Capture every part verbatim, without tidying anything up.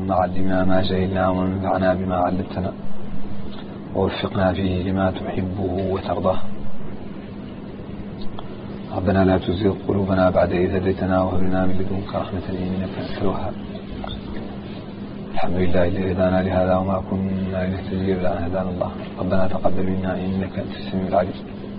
اللهم علمنا ما جهلنا وانفعنا بما علمتنا ووفقنا فيه لما تحبه وترضاه. ربنا لا تزغ قلوبنا بعد إذ هديتنا وهب لنا من لدنك رحمة إنك أنت الوهاب. الحمد لله الذي هدانا لهذا وما كنا لنهتدي لولا أن هدانا الله. ربنا تقبل منا إنك أنت السميع العليم.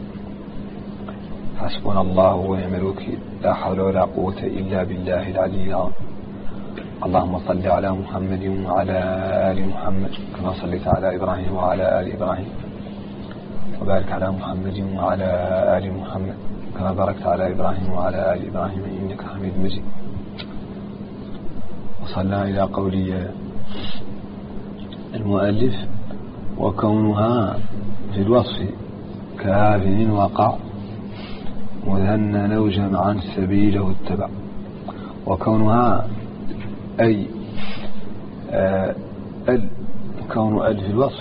حسبنا الله ونعم الوكيل، لا حول ولا قوة إلا بالله العلي العظيم. اللهم صل على محمد وعلى آل محمد كما صليت على إبراهيم وعلى آل إبراهيم، وبارك على محمد وعلى آل محمد كما باركت على إبراهيم وعلى آل إبراهيم إنك حميد مجيد. وصلنا إلى قولي المؤلف: وكونها في الوصف كافٍ وقع مثنى أو جمعا سبيله اتبع. وكونها أي آه ال كون ال في الوصف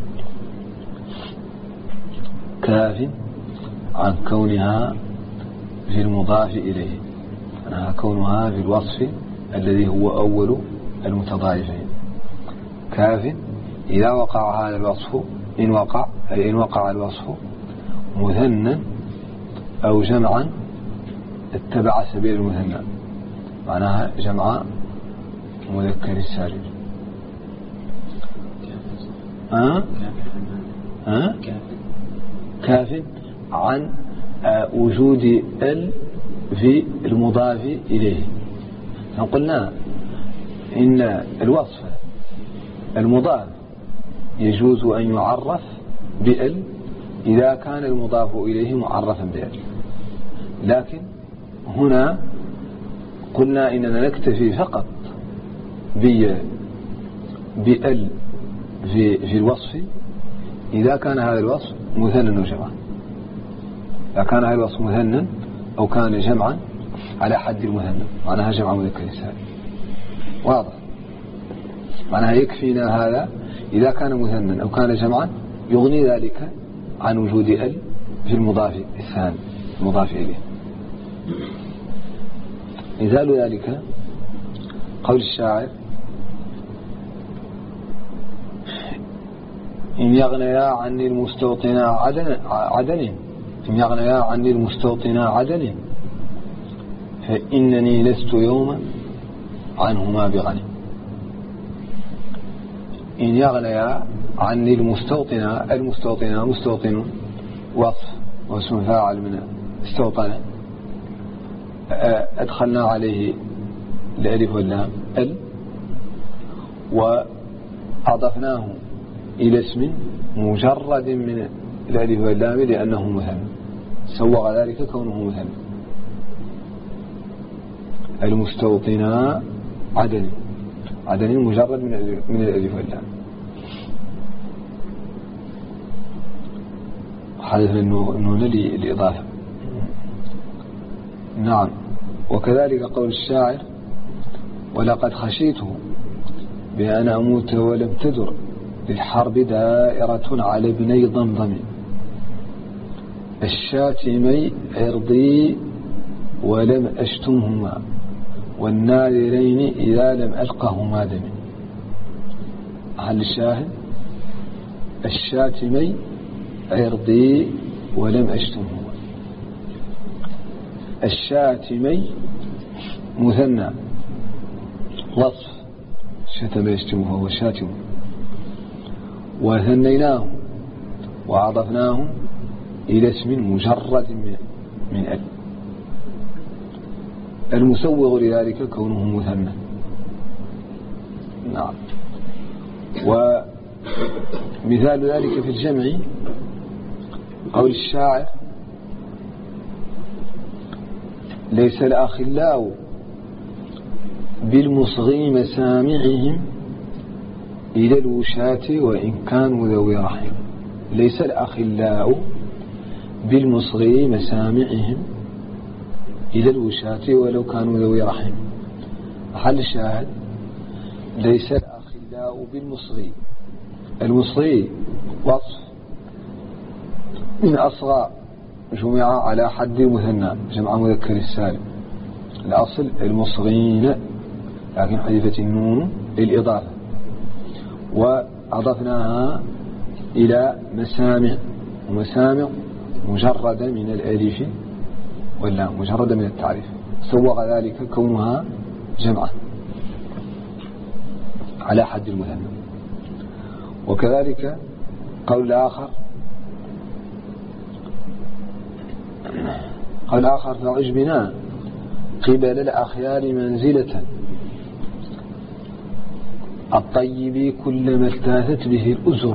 كاف عن كونها في المضاف إليه، أنها كونها في الوصف الذي هو أول المتضايفين كاف إذا وقع هذا الوصف، إن وقع أي إن وقع الوصف مثنى أو جمعا اتبع سبيل المثنى، معناها جمع مذكر السالم. أه؟ أه؟ كاف عن وجود ال في المضاف إليه. فقلنا إن الوصف المضاف يجوز أن يعرف بال إذا كان المضاف إليه معرفا بال، لكن هنا قلنا إننا نكتفي فقط بال في في الوصف إذا كان هذا الوصف مثنى أو جمعا. إذا كان هذا الوصف مثنى أو كان جمعا على حد المثنى، معناها جمع مذكر السالم. واضح؟ معناها يكفينا هذا إذا كان مثنى أو كان جمعا، يغني ذلك عن وجود ال في المضاف الثاني المضاف إليه. مثال ذلك قول الشاعر: إن يغنيا عني المستوطنا عدن, عدن إن يغنيا عني المستوطنا عدن فإنني لست يوما عنهما بغني. إن يغنيا عني المستوطنا، المستوطنا مستوطن وصف واسم فاعل من استوطن، أدخلنا عليه الألف واللام ال وأضفناه إلى اسم مجرد من الألف واللام لأنه مثنى، سوغ ذلك كونه مثنى. المستوطنا عدن، عدن مجرد من الألف واللام، حدث النون للإضافة. نعم. وكذلك قول الشاعر: ولقد خشيته بأن أموت ولم تدر للحرب دائرة على ابني ضمضم الشاتمي عرضي ولم أشتمهما والنادرين إذا لم ألقهما دمي. هل الشاهد؟ الشاتمي عرضي ولم أشتمهما. الشاتمي مثنى وصف شتم يشتمه هو شاتم، وثنيناه وأضفناه إلى اسم مجرد من ال. المسوغ لذلك كونه مثنى. نعم. ومثال ذلك في الجمع قول الشاعر: ليس الأخلاء بالمصغي مسامعهم إلى الوشاة وإن كانوا ذوي رحم. ليس الأخلاء بالمصغي مسامعهم إلى الوشاة ولو كانوا ذوي رحم. محل الشاهد: ليس الأخلاء بالمصغي. المصغي وصف من أصغى جمع على حد المثنى جمع مذكر السالم، الأصل المصغين، لكن حذفت النون للإضافة، وأضفناها إلى مسامع، ومسامع مجردة من الألف ولا مجردة من التعريف، سوغ ذلك كونها جمعة على حد المثنى. وكذلك قول آخر قول آخر فعجبنا قبل الأخيار منزلة الطيب كلما التاثت به الأزر.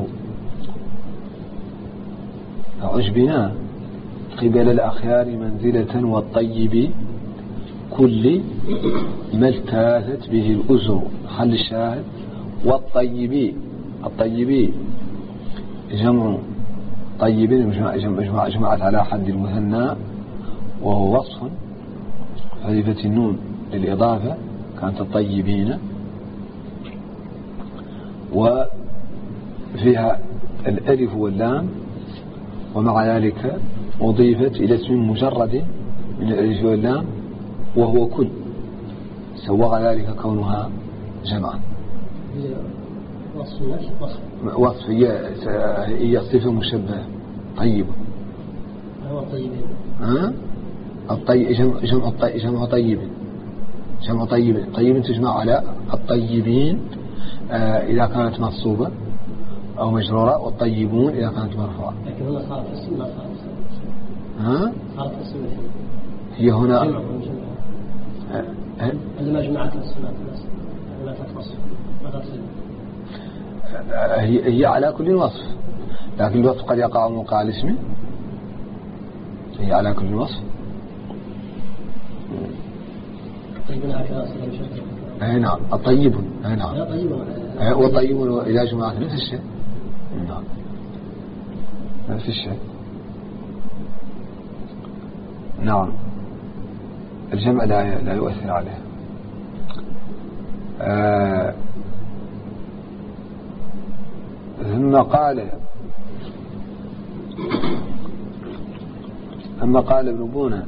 فعجبنا قبل الأخيار منزلة والطيب كل ما التاثت به الأزر. حل الشاهد والطيب، الطيب جمع طيب جمعت على حد المثنى، وهو وصف حذفت النون للإضافة كانت الطيبين، وفيها الألف واللام، ومع ذلك أضيفت إلى اسم مجرد من الألف واللام وهو كل، سوغ ذلك كونها جمعا. وصف هي هي صفة مشبهة طيبة. هو طيبين. ها؟ الطيب جمع جمع الطيب جمع طيب جمع طيب طيب تجمع على الطيبين آه إذا كانت منصوبة أو مجرورة، والطيبون إذا كانت مرفوعة. لكن هنا صارت اسم لا صارت اسم. ها؟ صارت اسم. هي هنا. جمع جمع. عندما جمعت الاسماء لا تتصل ما تصل. هي هي على كل وصف، لكن الوصف قد يقع موقع الاسم. هي على كل وصف. طيبون هكذا صيغة مشبهة. أي نعم الطيب. أي نعم. طيبون. والطيبون إذا جمعت نفس الشيء. نعم نفس الشيء. نعم الجمع لا لا يؤثر عليه. آه ثم قال ثم قال ابن بونة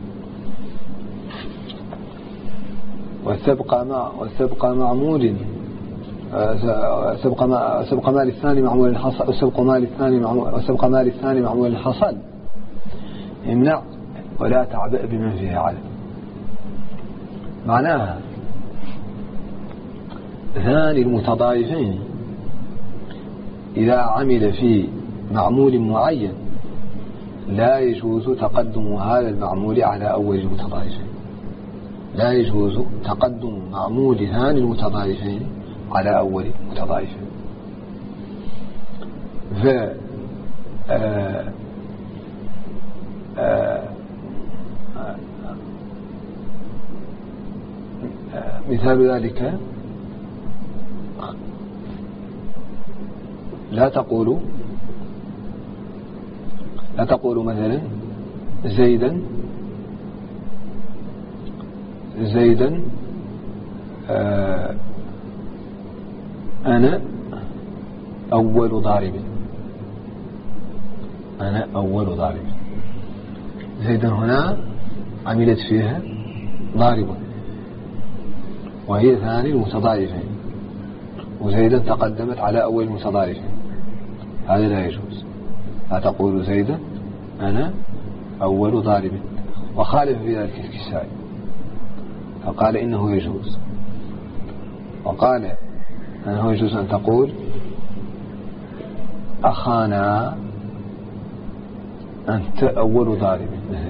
والسبق مع والسبق معمول سبق ما سبق مال الثاني معمول حصل، والسبق مال الثاني معمول والسبق مال الثاني معمول حصل امنع ولا تعبأ بمن فيه علم. معناها ثاني المتضايفين إذا عمل في معمول معين لا يجوز تقدم هذا المعمول على أول المتضايفين، لا يجوز تقدم معمول ثاني المتضايفين على أول متضايفين. ف آه آه آه مثال ذلك لا تقولوا لا تقولوا مثلا زيدا زيدا آه أنا أول ضارب، أنا أول ضارب. زيدا هنا عملت فيها ضارب وهي ثاني المتضايفين، وزيدا تقدمت على أول المتضايفين، هذا لا يجوز. لا تقول زيدا أنا أول ضارب. وخالف في ذلك الكسائي فقال إنه يجوز، وقال أنه يجوز أن تقول أخانا أنت أول ضارب،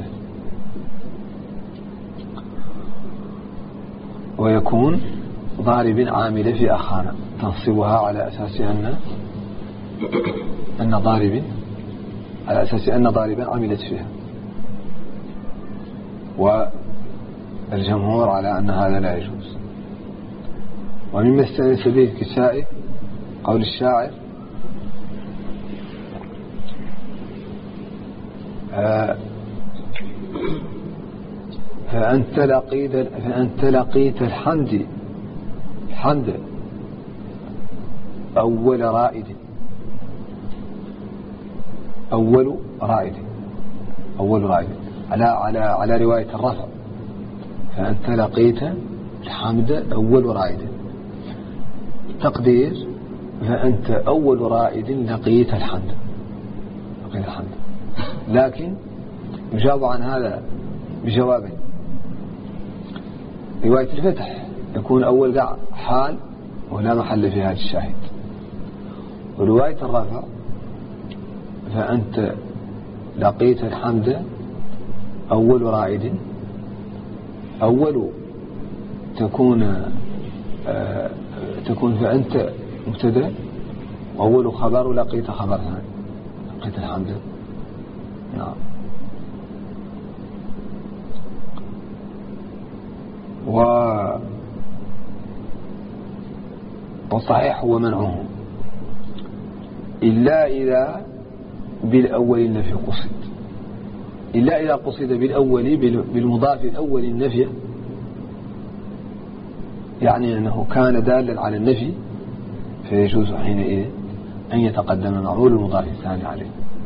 ويكون ضارب عاملة في أخانا تنصبها على أساس أن أن ضارب على أساس أن ضاربا عملت فيها، والجمهور على أن هذا لا يجوز. ومما استأنس به الكسائي قول الشاعر آه فأنت لقيت فأنت لقيت الحمد الحمد أول رائد، أول رائد أول رائد على على على رواية الرفع، فأنت لقيت الحمد أول رائد. تقدير فأنت أول رائد لقيت الحمد، لقيت الحمد. لكن يجاب عن هذا بجوابين. رواية الفتح يكون أول قاع حال ولا محل في هذا الشاهد. ورواية الرفع فأنت لقيت الحمد أول رائد، أول تكون آه تكون فأنت مبتدأ، وأول خبر لقيت خبر ثاني، لقيت الحمد. نعم. و والصحيح هو منعه إلا إذا بالأول النفي قصد، إلا إذا قصد بالأول بالمضاف الأول النفي، يعني أنه كان دالا على النفي فيجوز حينئذ أن يتقدم معمول المضاف الثاني عليه.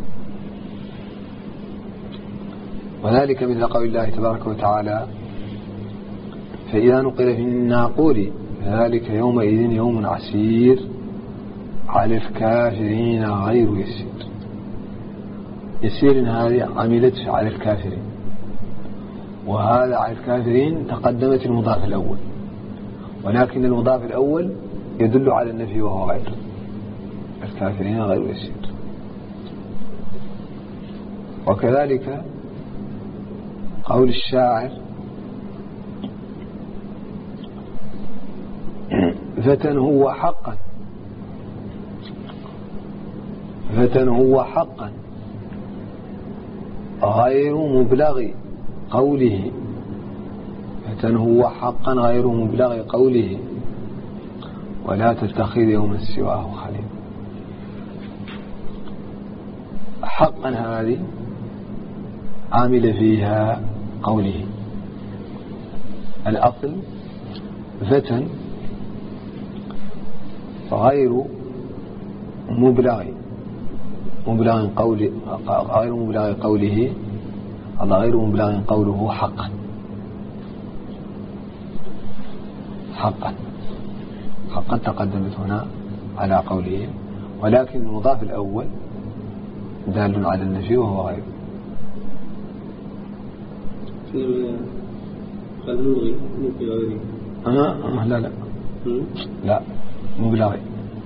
وذلك مثل قول الله تبارك وتعالى: فإذا نقر في الناقور فذلك يومئذ يوم عسير على الكافرين غير يسير. يسير هذه عملت على الكافرين، وهذا على الكافرين تقدمت المضاف الأول، ولكن المضاف الأول يدل على النفي وهو غير الكافرين غير يسير. وكذلك قول الشاعر: فتى هو حقا، فتى هو حقا غير مبلغ قوله، فتى هو حقا غير مبلغ قوله ولا تتخذ يوم سواه خليل. حقا هذه عامل فيها قوله. الأصل فتى غير مبلغ مبلغ قول غير مبلغ قوله الله غير مبلغ قوله حقا، حقا حقا تقدمت هنا على قوله، ولكن المضاف الأول دال على النفي وهو غير. الملغي ممكن غيره. أه لا لا لا مبلغي.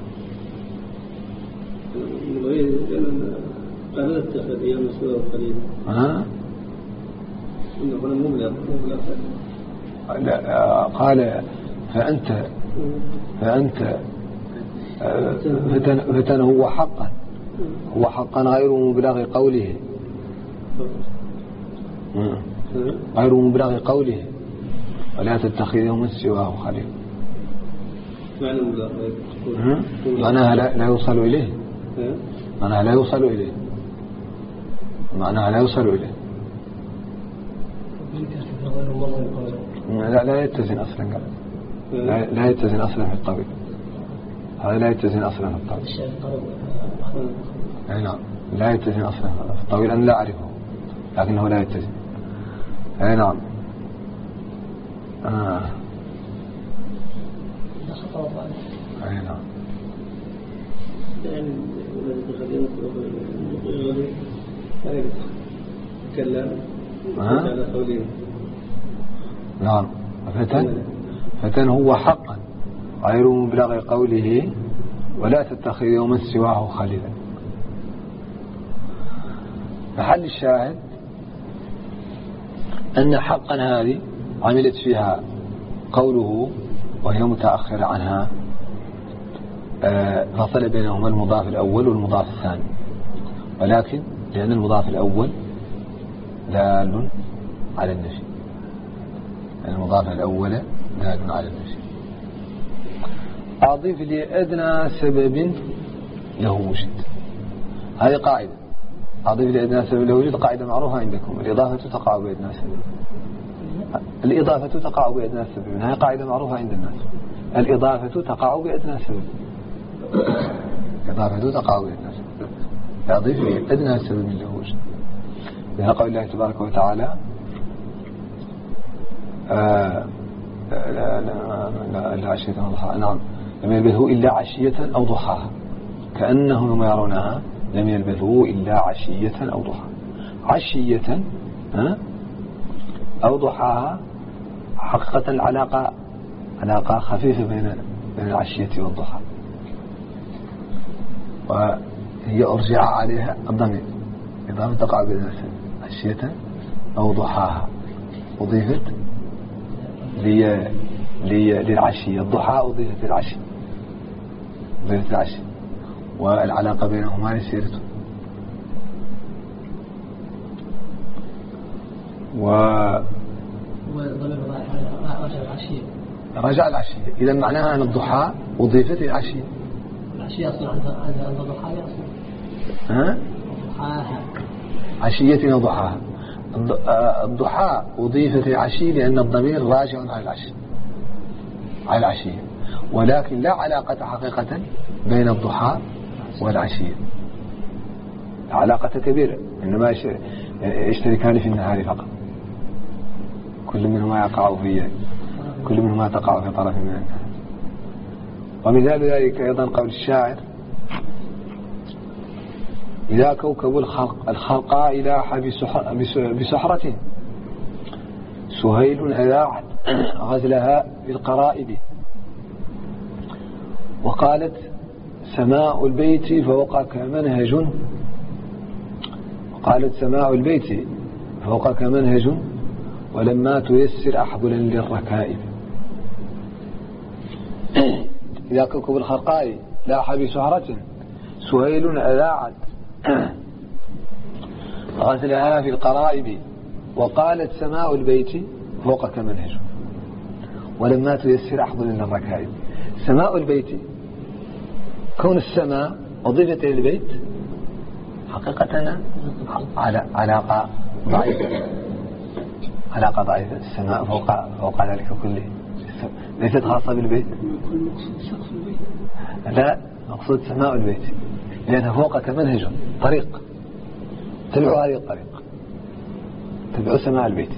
مبلغي لأن قال اتخذ أيام سواه قليلا. ها؟ إنه هنا مبلغ مبلغ. لا قال فأنت فأنت فتن, فتن هو حقا هو حقا غير مبلغ قوله، غير مبلغ قوله ولا تتخذ يوم سواه خليل. معنى مبلغ معناها لا, لا يوصل إليه، معناها لا يوصل إليه، معناها لا يوصل إليه. لا لا يتزن أصلا قال. لا, لا يتزن أصلا في الطويل، هذا لا يتزن أصلا في الطويل. أي نعم لا يتزن أصلا في الطويل، أنا لا أعرفه لكنه لا يتزن. أي نعم. آه. أي نعم. يعني يعني تكلم على قوله. نعم. فتن فتن هو حقا غير مبلغ قوله ولا تتخذ يوما سواه خليلا. محل الشاهد أن حقا هذه عملت فيها قوله وهي متأخرة عنها، فصل بينهما المضاف الأول والمضاف الثاني، ولكن لأن المضاف الأول دال على النفي، لأن المضاف الأول دال على النفي. أضيف لأدنى سبب له وجد، هذه قاعدة. أضيف لأدنى سبب له وجد قاعدة معروفة عندكم، الإضافة تقع بأدنى سبب، الإضافة تقع بأدنى سبب، هذه قاعدة معروفة عند الناس. الإضافة تقع بأدنى سبب، الإضافة تقع بأدنى سبب، أضيف لأدنى سبب له وجد. لها قول الله تبارك وتعالى: آه لا لا لا لا عشية الضحى. نعم. لم يلبثوا إلا عشية أو ضحاها، كأنهم يوم يرونها لم يلبثوا إلا عشية أو ضحاها. عشية أو ضحاها حقيقة العلاقة علاقة خفيفة بين بين العشية والضحى، وهي أرجع عليها الضمير إضافة تقع بين عشية أو ضحاها، أضيفت لي لي للعشية، الضحى أضيفت للعشي أضيفت للعشي، والعلاقة بينهما يسيرته. و رجع العشية، إذا معناها أن الضحى أضيفت للعشية. العشية أصلا عند عند الضحى أصلا. ها؟ ضحاها. عشية وضحاها. الضحى أضيفت للعشية لأن الضمير راجع على العشية على العشية، ولكن لا علاقة حقيقة بين الضحى والعشية، علاقة كبيرة، إنما يشتركان في النهار فقط، كل منهما يقع في كل منهما تقع في طرف من النهار. ومثال ذلك أيضا قول الشاعر: إذا كوكب الخلق الخلقاء لاح بسحرة سهيل أذاعت غزلها بالقرائب، وقالت سماء البيت فوقك منهج وقالت سماء البيت فوقك منهج ولما تيسر أحبلا للركائب. إذا كوكب الخلقاء لاح بسحرة سهيل أذاعت غزلها في القرائب، وقالت سماء البيت فوقك منهج ولما تيسر أحضن للركائب. سماء البيت، كون السماء أضيفت إلى البيت حقيقة على علاقة ضعيفة علاقة ضعيفة السماء فوق فوق ذلك كله، ليست خاصة بالبيت. لا، مقصود سماء البيت لأنها فوقك منهج، طريق تبع هذه الطريق، تبع سماء البيت.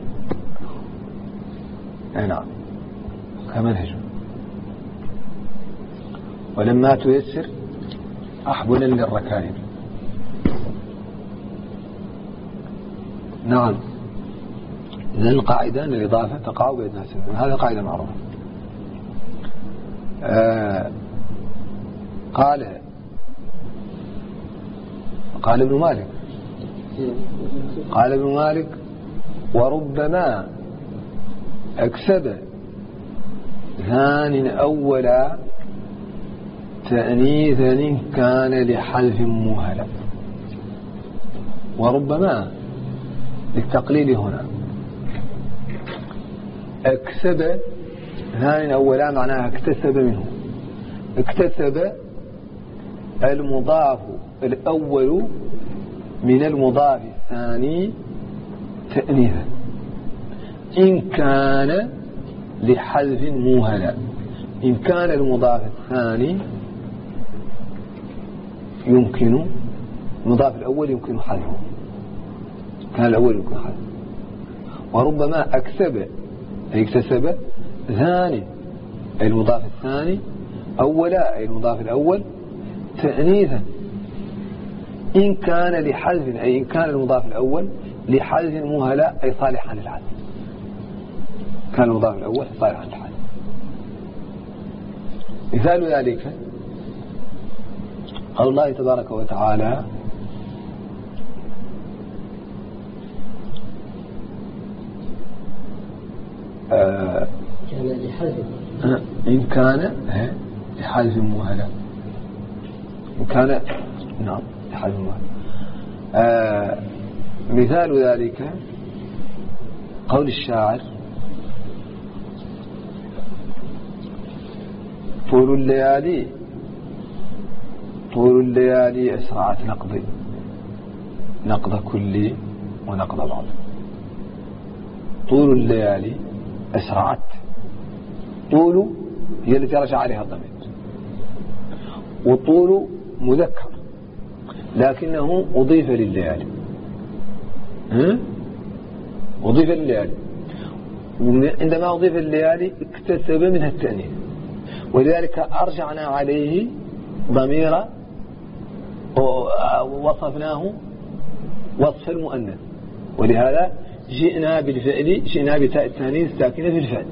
أي نعم، كمنهج. ولما تيسر أحبلا للركائب. نعم، إذن القاعدة أن الإضافة تقع بين الناس، هذا قاعدة معروفة. آه قال قال ابن مالك قال ابن مالك وربما أكسب ثان أولا تأنيثا كان لحذف مهلا. وربما للتقليل هنا، اكسب ثان أولا معناها اكتسب منه، اكتسب المضاف الأول من المضاف الثاني تأنيثا إن كان لحذف موهلا. إن كان المضاف الثاني يمكن المضاف الأول يمكن حذفه، كان الأول يمكن حذفه. وربما أكسب أي اكتسب ثاني أي المضاف الثاني أولا أي المضاف الأول تأنيثا إن كان لحذف أي إن كان المضاف الأول لحذف مهلا أي صالحا للحذف، كان المضاف الأول صالحا للحذف. مثال ذلك قال الله تبارك وتعالى: آه إن كان لحذف مهلا، إن كان نعم لحذف مهلا. آه مثال ذلك قول الشاعر: طول الليالي طول الليالي أسرعت نقضي نقض كلي ونقض بعض. طول الليالي أسرعت، طول هي التي رجع عليها الضمير، وطول مذكر لكنه أضيف لليالي، أضيف لليالي، عندما أضيف لليالي اكتسب منها التأنيث، ولذلك أرجعنا عليه ضمير ووصفناه وصف المؤنث، ولهذا جئنا بالفعل جئنا بتاء التانيث الساكنة في الفعل.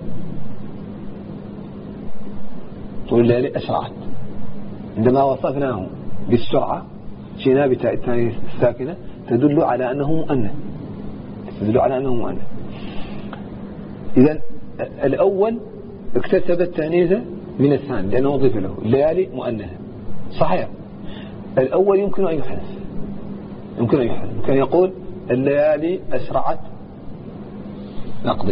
طول الليل أسرعت، عندما وصفناه بالسرعة جئنا بتاء التانيث الساكنة تدل على أنه مؤنث، تدل على أنه مؤنث. إذن الأول اكتسب التانيث من الثاني لأنه أضيف له الليالي مؤنثة. صحيح، الأول يمكن أن يحدث، يمكن أن يحدث، يمكن يقول الليالي أسرعت نقضي،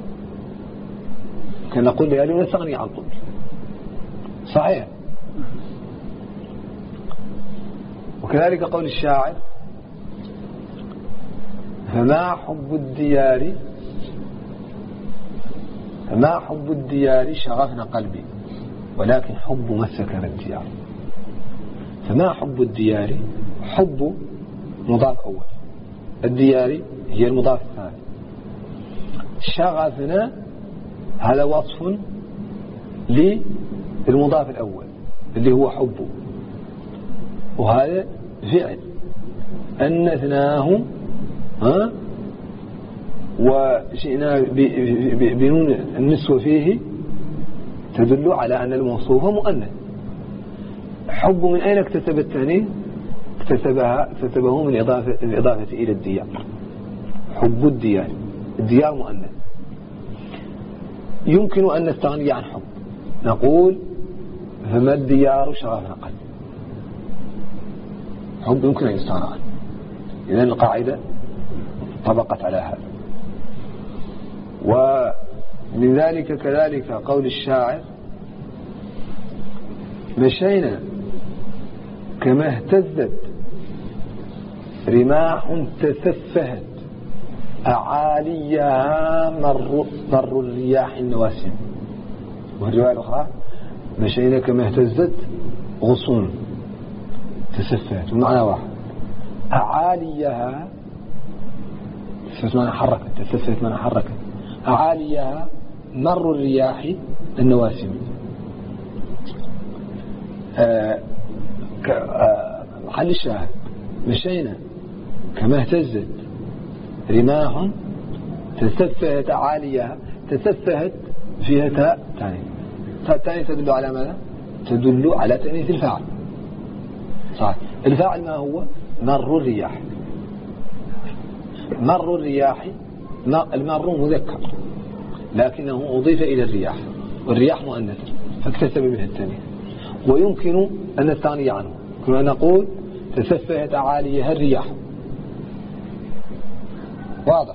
كان نقول الليالي نستغني عن طول. صحيح. وكذلك قول الشاعر فما حب الديار فما حب الديار شغفنا قلبي ولكن حب ما سكن الديار. فما حب الديار، حب مضاف أول، الديار هي المضاف الثاني، شغفنا هذا وصف للمضاف الأول اللي هو حبه، وهذا فعل أنثناه ها وشئنا بنون النسوة فيه تدل على أن الموصوف مؤنث. حب من أين اكتسب التانيث؟ اكتسبها اكتسبه من إضافة الإضافة إلى الديار. حب الديار، الديار مؤنث. يمكن أن نستغني عن حب، نقول فما الديار شغفنا قلب. حب يمكن أن يستغنى عنه، إذن القاعدة طبقت على هذا. ومن ذلك كذلك قول الشاعر مشينا كما اهتزت رماح تسفهت أعاليها مر, مر الرياح النواسم. والرواية الأخرى مشينا كما اهتزت غصون تسفهت، ومعنى واحد. أعاليها تسفهت معنى حركت، تسفهت معنى حركت. أعاليها مر الرياح النواسم. آه محل الشاهد مشينا كما اهتزت رماح تسفهت أعاليها. تسفهت فيها تاء تانيث، تاء تانيث تدل على ماذا؟ تدل على تأنيث الفاعل. صح، الفاعل ما هو؟ مر الرياح. مر الرياح، المار مذكر لكنه أضيف إلى الرياح، والرياح مؤنث فاكتسب منها التانيث. ويمكن أن نستغني عنه، كما نقول تسفهت أعاليها الرياح. واضح.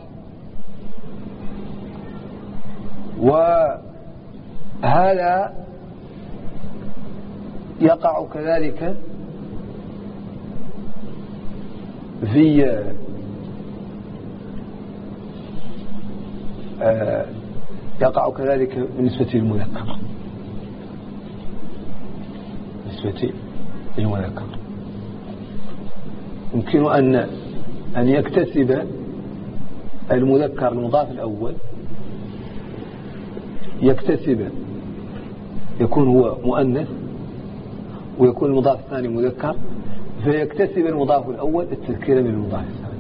وهذا يقع كذلك في آه يقع كذلك بالنسبة للمذكر، بالنسبة للمذكر يمكن أن أن يكتسب المذكر المضاف الأول، يكتسب يكون هو مؤنث ويكون المضاف الثاني مذكر، فيكتسب المضاف الأول التذكير من المضاف الثاني.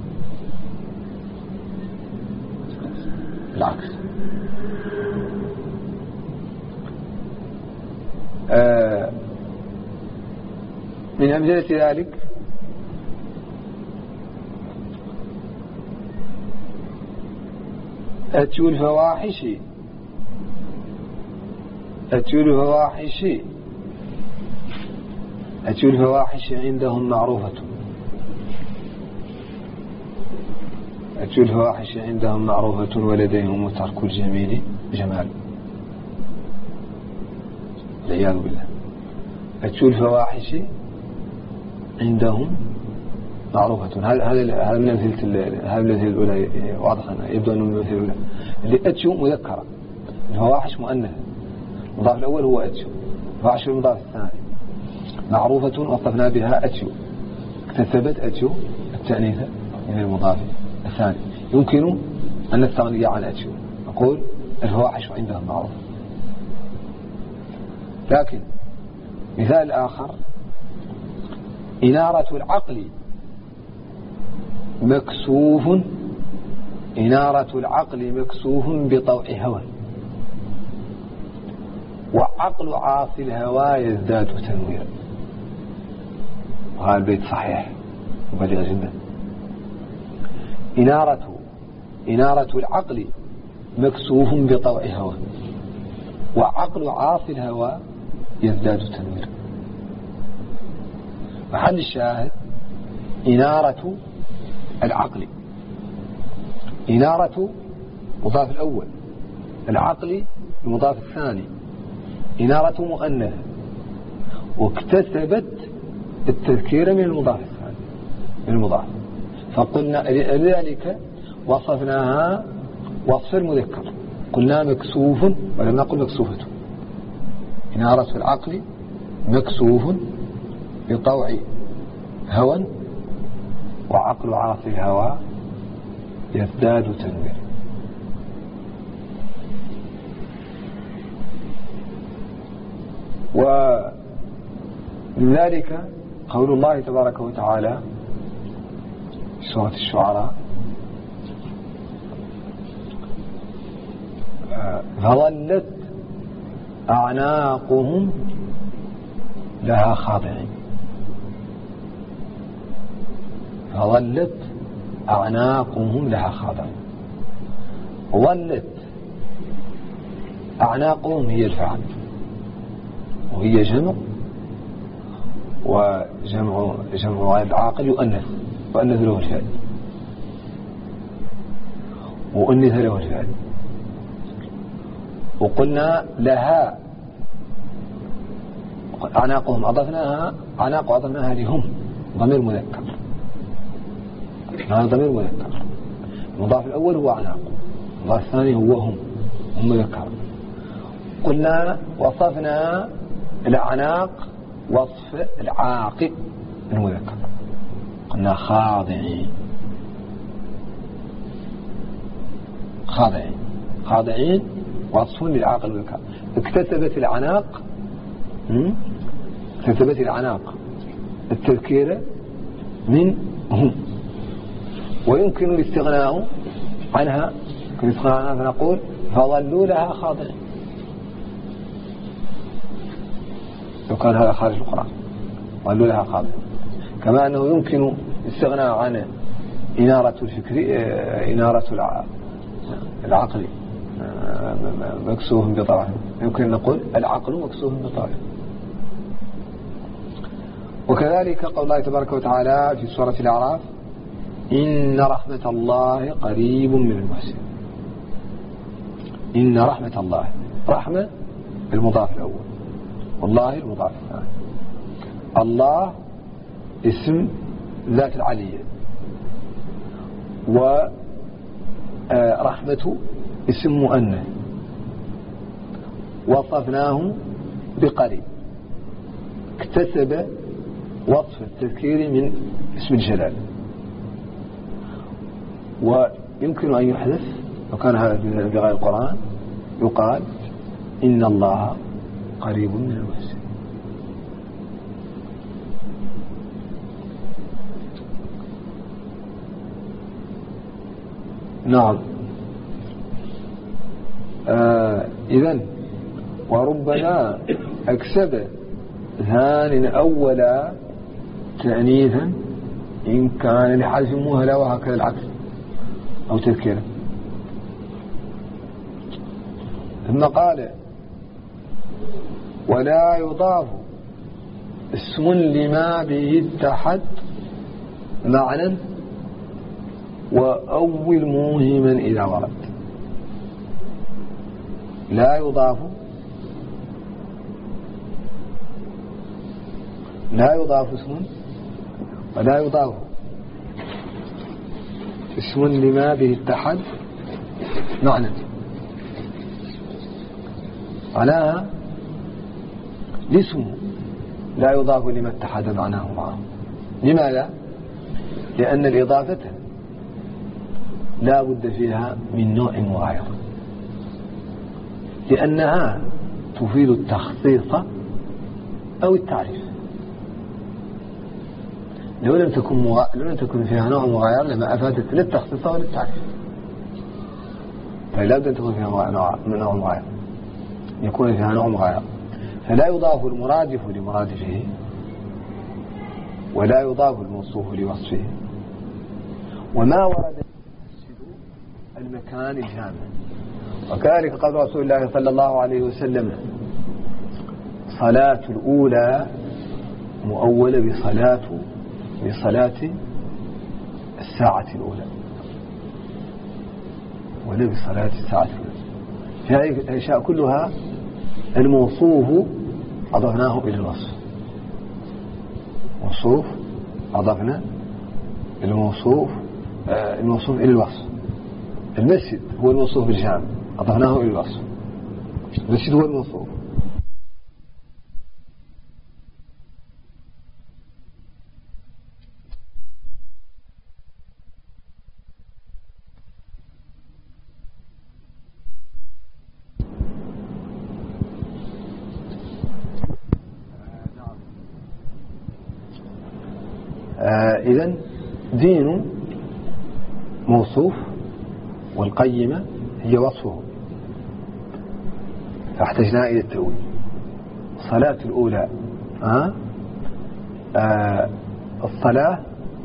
العكس. آه من أمثلة ذلك أتوا الفواحش أتوا الفواحش أتوا الفواحش عندهم معروفة. أتوا الفواحش عندهم معروفة ولديهم ترك الجميل جمال. والعياذ بالله. أتوا الفواحش عندهم معروفة. هذا هذا من أمثلة هذا من الأمثلة الأولى واضح أنه يبدو أنه من الأمثلة الأولى. اللي أتوا مذكرة، الفواحش مؤنث، المضاف الأول هو أتوا، الفواحش المضاف الثاني. معروفة وصفنا بها أتوا، اكتسبت أتوا التأنيث من المضاف الثاني. يمكن أن نستغني عن أتوا، نقول الفواحش عندهم معروفة. لكن مثال آخر: إنارة العقل مكسوف إنارة العقل مكسوف بطوع هوى، وعقل عاصي الهوى يزداد تنويرا. وهذا البيت صحيح وبليغ جدا. إنارة إنارة العقل مكسوف بطوع هوى، وعقل عاصي الهوى يزداد تنويرا. محل الشاهد إنارة العقل. إنارة مضاف الأول، العقل المضاف الثاني، إنارة مؤنث واكتسبت التذكير من المضاف الثاني من المضاف، فقلنا لذلك وصفناها وصف المذكر، قلنا مكسوف ولم نقل مكسوفة. إنارة العقل مكسوف بطوع هوى، وعقل عاصي الهوى يزداد تنويرا. ولذلك قول الله تبارك وتعالى في سورة الشعراء: فظلت أعناقهم لها خاضعين. فظلت أعناقهم لها خاضعين. ظلت أعناقهم هي الفعل، وهي جمع، وجمع جمع غير العاقل يؤنث، وأنث له الفعل، وأنث له الفعل. وقلنا لها أعناقهم، أضفناها أعناق أضفناها لهم، ضمير مذكر، هذا ضمير مذكر. المضاف الأول هو أعناق، المضاف الثاني هو هم، هم مذكر. قلنا وصفنا الأعناق وصف العاقل المذكر، قلنا خاضعين خاضعين خاضعين وصف للعاقل المذكر. اكتسبت الأعناق اكتسبت الأعناق التذكير من هم، ويمكن الاستغناء عنها يمكن الاستغناء عنها فنقول فظلوا لها خاضعين، لو كان هذا خارج القرآن، ظلوا لها خاضعين. كما أنه يمكن الاستغناء عن إنارة الفكر، إنارة العقل مكسوف بطوعه، يمكن نقول العقل مكسوف بطوعه. وكذلك قول الله تبارك وتعالى في سورة الأعراف: إن رحمة الله قريب من المحسنين. إن رحمة الله، رحمة المضاف الأول، والله المضاف الثاني. الله اسم ذات العلية، ورحمة اسم مؤنث وصفناه بقريب، اكتسب وصف التذكير من اسم الجلال. ويمكن أن يحدث لو كان هذا في غير القرآن، يقال إن الله قريب من المحسنين. نعم. آه إذن وربما أكسب ثان أولا تأنيثا إن كان لحذف مهلة، وهكذا العكس، أو تذكيرا. ثم قال: ولا يضاف اسم لما به اتحد معنى وأول موهما إذا ورد. لا يضاف لا يضاف اسم ولا يضاف اسم لما به اتحد معنى، معناها الاسم لا يضاف لما اتحد معناه معه. لماذا؟ لأن الإضافة لا بد فيها من نوع مغاير، لأنها تفيد التخصيص أو التعريف. لو لم تكن مغ... لو لم تكن فيها نوع مغاير لما أفادت لا التخصيص ولا التعريف. فلا بد أن تكون فيها نوع من نوع مغاير، يكون فيها نوع مغاير، فلا يضاف المرادف لمرادفه ولا يضاف الموصوف لوصفه. وما ورد المكان الجامع. وكذلك قال رسول الله صلى الله عليه وسلم: صلاة الأولى مؤولة بصلاة بصلاة الساعة الأولى ولا بصلاة الساعة الأولى. هذه الأشياء كلها الموصوف أضفناه إلى الوصف. موصوف أضفنا الموصوف آه الموصوف إلى الوصف. المسجد هو الموصوف بالجامع أضفناه إلى الوصف. المسجد هو الموصوف. آه إذن دين موصوف والقيمة هي وصفه، فاحتجنا إلى التأويل. الصلاة الأولى آه آه الصلاة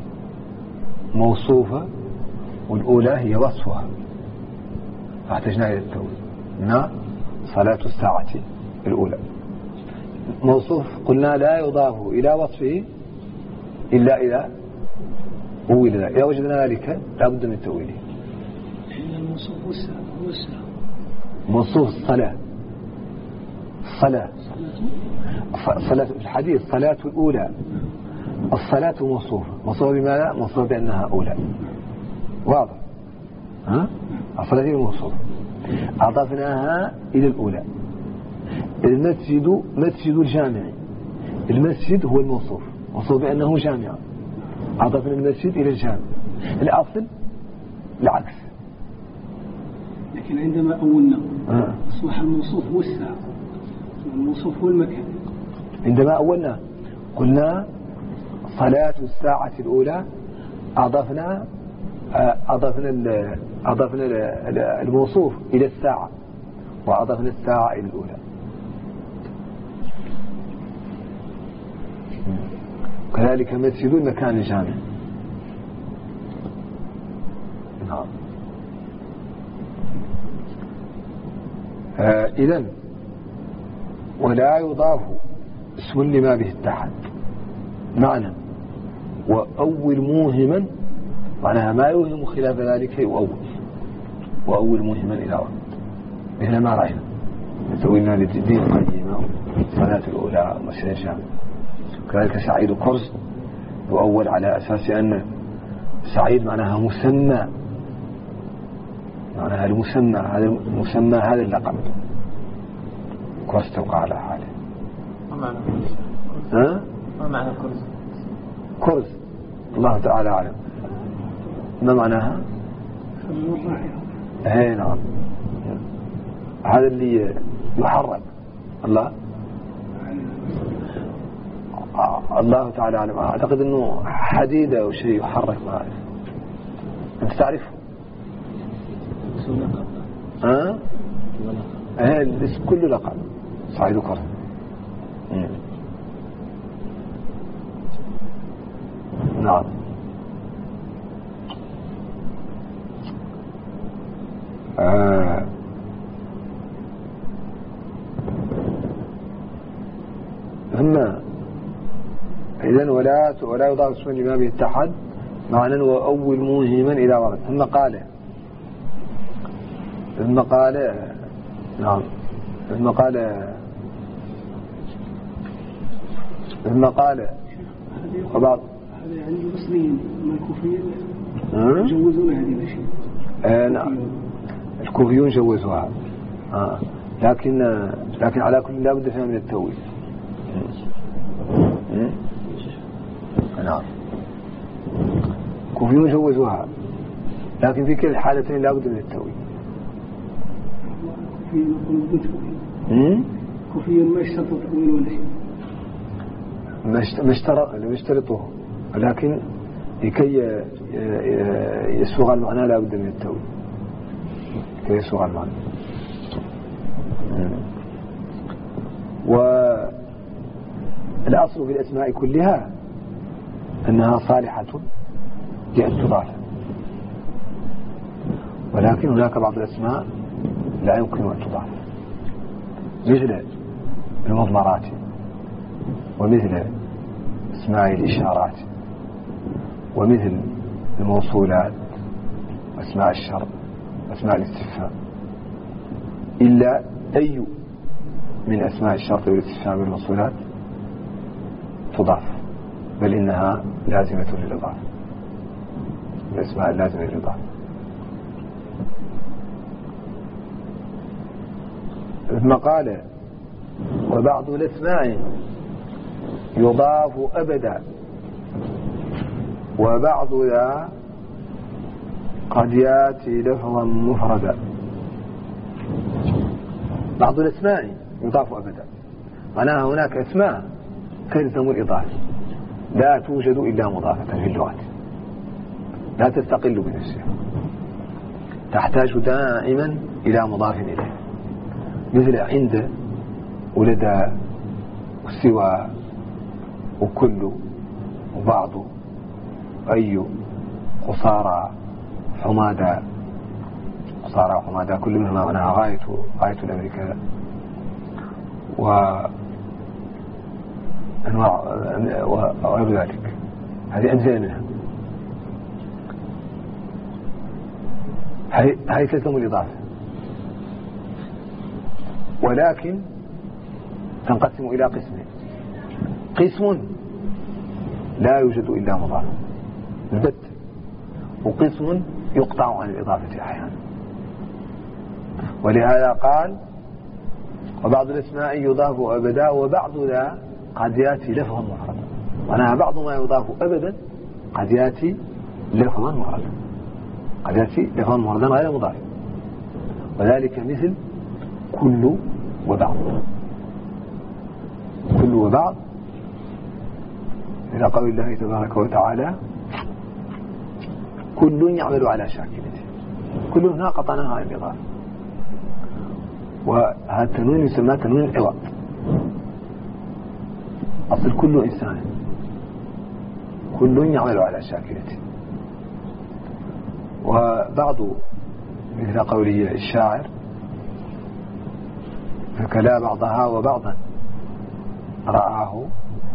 موصوفة والأولى هي وصفها، فاحتجنا إلى التأويل. نعم، صلاة الساعة الأولى موصوف قلنا لا يضاف إلى وصفه إلا إذا أول ذلك. إذا وجدنا ذلك لا بد من تأويله. الموصوف هو الساعة. موصوف الصلاة الصلاة الصلاة في الحديث صلاة الأولى. الصلاة موصوفة، موصوفة بماذا؟ موصوفة بأنها أولى. واضح؟ ها؟ الصلاة هي موصوفة، أضفناها إلى الأولى. المسجد مسجد الجامع، المسجد هو الموصوف، موصوف بأنه جامع، أضفنا المسجد إلى الجامع. الأصل العكس. لكن عندما أولنا آه. أصبح الموصوف هو الساعة والموصوف هو المكان. عندما أولنا قلنا صلاة الساعة الأولى، أضفنا أضفنا أضفنا الموصوف إلى الساعة وأضفنا الساعة إلى الأولى. كذلك مسجد المكان الجامع. نعم. آه إذن ولا يضاف اسم لما به اتحد معنى وأول موهما، معناها ما يوهم خلاف ذلك يؤول، وأول موهما إلى وقت مثل ما رأينا تأويلنا للدين القديمة صلاة الأولى ومسجد الجامع. كذلك سعيد قرص يؤول على أساس أن سعيد معناها مسمى، معناها المسمى، هذا المسمى هذا اللقب. قرص توقع على حاله. ما معنى قرص؟ ها؟ ما معنى قرص؟ قرص الله تعالى أعلم. ما معناها؟ ايه نعم، هذا اللي يحرك. الله الله تعالى أعلم. أعتقد أنه حديدة أو شيء يحرك، ما أعرف. أنت تعرفه؟ ها؟ ايه الاسم كله لقب. سعيد قرن. نعم. آه. ثم إذن ولا ولا يضاف اسم لما به اتحد معنى وأول موهما إلى ورد. ثم قال ثم قال نعم ثم قال ثم قال وبعض هذا يعني المسلمين من الكوفيين يجوزون هذه الأشياء. آه نعم، الكوفيون جوزوها. آه. لكن لكن على كل لا بد فيها من التأويل. نعم، الكوفيون جوزوها، لكن في كلا الحالتين لا بد من التأويل. الكوفيون يقولون بدون تأويل. الكوفيون ما يشترطوا تأويل ولا شيء. ما اشترطه، ولكن لكي يسوغ المعنى لا بد من التأويل، كي يسوغ المعنى. والأصل في الأسماء كلها أنها صالحة لأن تضاف، ولكن هناك بعض الأسماء لا يمكن أن تضاف، مثل المضمرات، ومثل اسماء الإشارات، ومثل الموصولات، واسماء الشرط، واسماء الاستفهام، إلا أي من أسماء الشرط والاستفهام والموصولات تضاف، بل إنها لازمة للإضافة، الأسماء اللازمة للإضافة. ثم قال: وبعض الأسماء يضاف أبدا، وبعض ذا قد يأتي لفظا مفردا. بعض الأسماء يضاف أبدا، معناها هناك أسماء تلزم الإضافة، لا توجد إلا مضافة في اللغة، لا تستقل بنفسها، تحتاج دائما إلى مضاف إليه، مثل عند، ولدى، وسوى، وكل، وبعض، أي، قصارى، حمادى. قصارى وحمادى كل منهما معناها غاية غاية الأمريكا، وأنواع وغير ذلك، هذه أمثلة منها. هي تلزم الإضافة، ولكن تنقسم إلى قسمين: قسم لا يوجد إلا مضاف البت، وقسم يقطع عن الإضافة أحيانا. ولهذا قال: وبعض الأسماء يضاف أبدا، وبعض ذا قد يأتي لفظا مفردا. معناها بعض ما يضاف أبدا قد يأتي لفظا مفردا، قد يأتي لفظا مفردا غير مضاف، وذلك مثل كل وبعض. كل وبعض إلى قول الله تبارك وتعالى: كل يعمل على شاكلته. كل هنا قطعناها عن الإضافة، وهذا التنوين يسمى تنوين العوض. أصل كل إنسان، كل يعمل على شاكلته. وبعض مثل قوله الشاعر: فكلا بعضها وبعضا رآه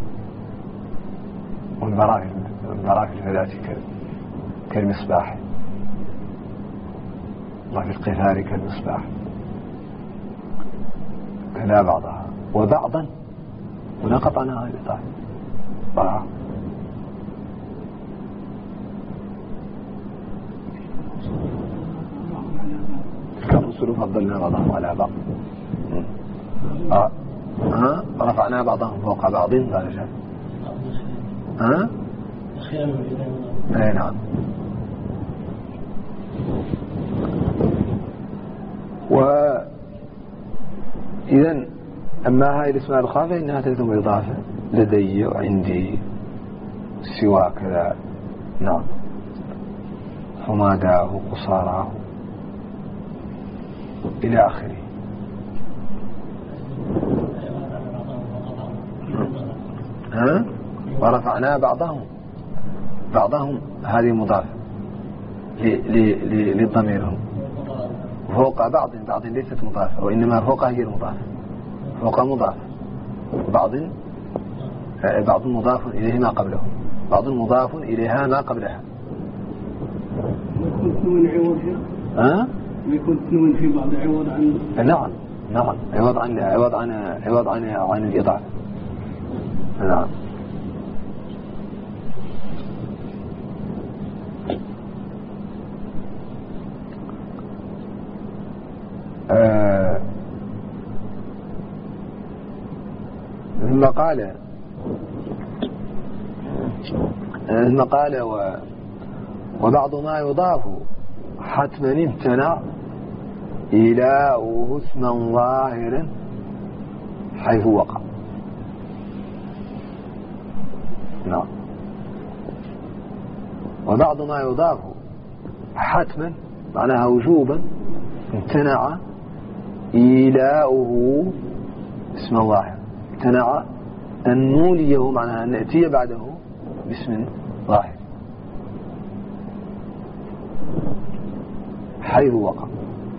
والمراء في الفلاة كالمصباح، وفي القفار كالمصباح. كلا بعضها وبعضا هنا قطعناها الإضافة، رآه. كالرسل فضلنا بعضهم على بعض. آه. آه. رفعنا بعضهم فوق بعض درجات. ها؟ أي نعم. وإذن أما هاي الأسماء الأخرى فإنها تلزم الإضافة: لدي وعندي، سوى كذا، نعم، حماداه وقصاراه إلى آخره. ها؟ ورفعنا بعضهم بعضهم هذه مضافة للضمير، فوق بعض بعض ليست مضافة، وإنما فوق هي المضافة، فوق مضافة، وبعض بعض مضاف إليه ما قبله، بعض مضاف إليها ما قبلها. يكون تنوين عوض ها؟ يكون تنوين في بعض عوض عن. نعم نعم، عوض عن عوض عن عوض عن عن الإضافة. نعم. آه ثم قال ثم قال و وبعض ما يضاف حتما امتنع إيلاؤه اسما ظاهرا حيث وقع. وبعض ما يضاف حتما معناها وجوبا امتنع إيلاؤه اسم واحد، امتنع أن نوليه معناها أن نأتي بعده باسم واحد حيث وقع،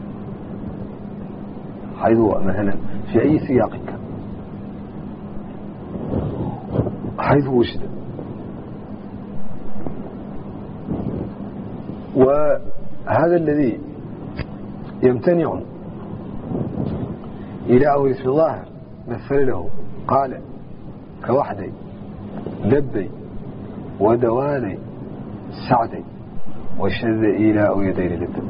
حيث مثلا في أي سياق كان، حيث وجد. وهذا الذي يمتنع إلهه اسم الظاهر مثل له قال كوحدي لبي ودواني سعدي وشذ إله يدي للدم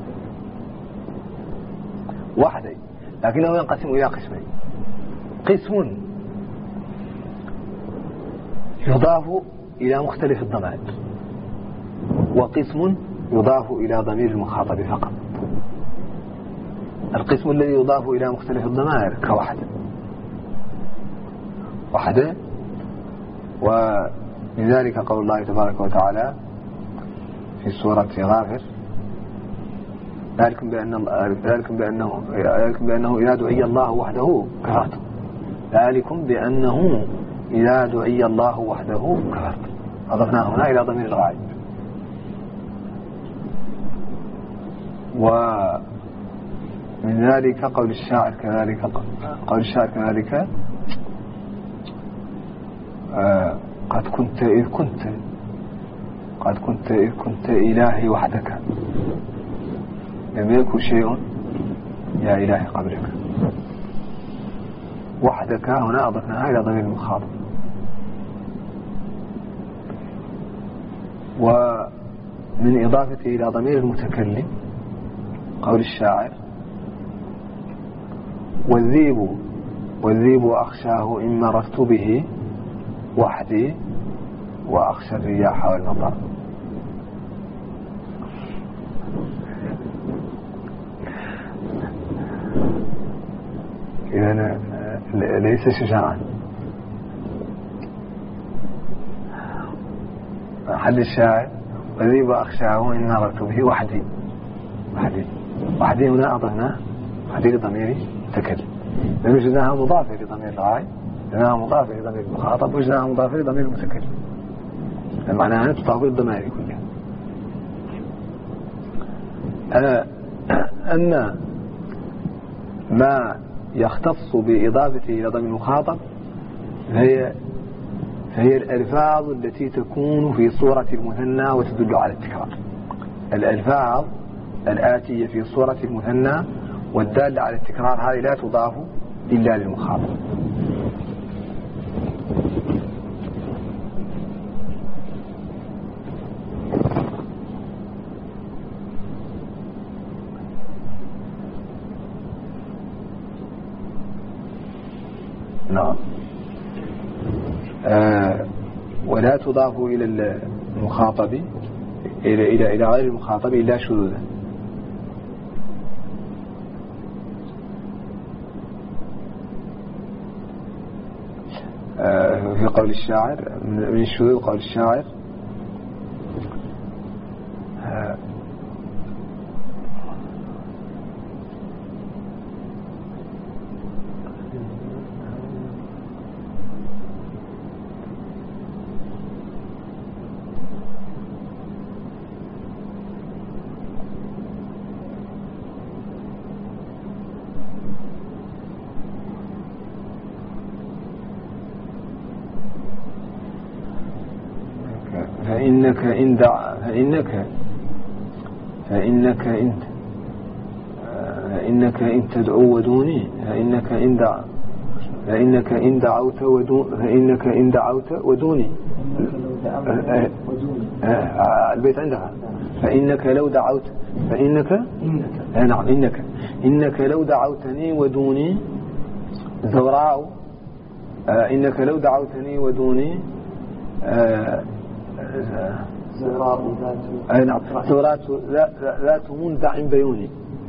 وحدي، لكنه ينقسم إلى قسمين: قسم يضاف إلى مختلف الضمائر، وقسم يضاف إلى ضمير المخاطب فقط. القسم الذي يضاف إلى مختلف الضمائر كوحدة وحدة، ولذلك قول الله تبارك وتعالى في سورة غافر: ذلكم بأن ذلكم بأنه ذلكم بأنه إذا دعي الله وحده كفرتم، ذلكم بأنه إذا دعي الله وحده كفرتم. أضفنا هنا إلى ضمير الغائب. ومن ذلك قول الشاعر كذلك قول الشاعر كذلك آه قد كنت إذ كنت قد كنت إذ كنت إلهي وحدك لم يكن شيء يا إلهي قبلك. وحدك هنا أضفناها إلى ضمير المخاطب. ومن إضافته إلى ضمير المتكلم قول الشاعر: والذيب والذيب أخشاه إن مررت به وحدي وأخشى الرياح والمطر. إذن ليس شجاعا. حل الشاعر: والذيب أخشاه إن مررت به وحدي وحدي وحدي هنا أضفناه وحدي لضمير تكلم، لأن وجدناها مضافة لضمير الغائب، وجدناها مضافة لضمير المخاطب، وجدناها مضافة لضمير المتكلم. المعنى أنها تضاف للضمائر كلها. أن ما يختص بإضافته إلى ضمير المخاطب فهي فهي الألفاظ التي تكون في صورة المثنى وتدل على التكرار. الألفاظ الآتية في صورة المثنى والدالة على التكرار هذه لا تضاف إلا للمخاطب. نعم. آه ولا تضاف إلى المخاطب إلى إلى إلى غير المخاطب إلا شذوذا. آه في قول الشاعر من الشذوذ قول الشاعر: آه فإنك إن دع فإنك فإنك إن فإنك إن تدعو ودوني فإنك إن دع فإنك إن دعوت ودون فإنك إن دعوت ودوني البيت عندها فإنك لو دعوت فإنك نعم إنك إنك لو دعوتني ودوني زوراء إنك لو دعوتني ودوني زوراء ذات نعم زوراء ذات منزع بيوني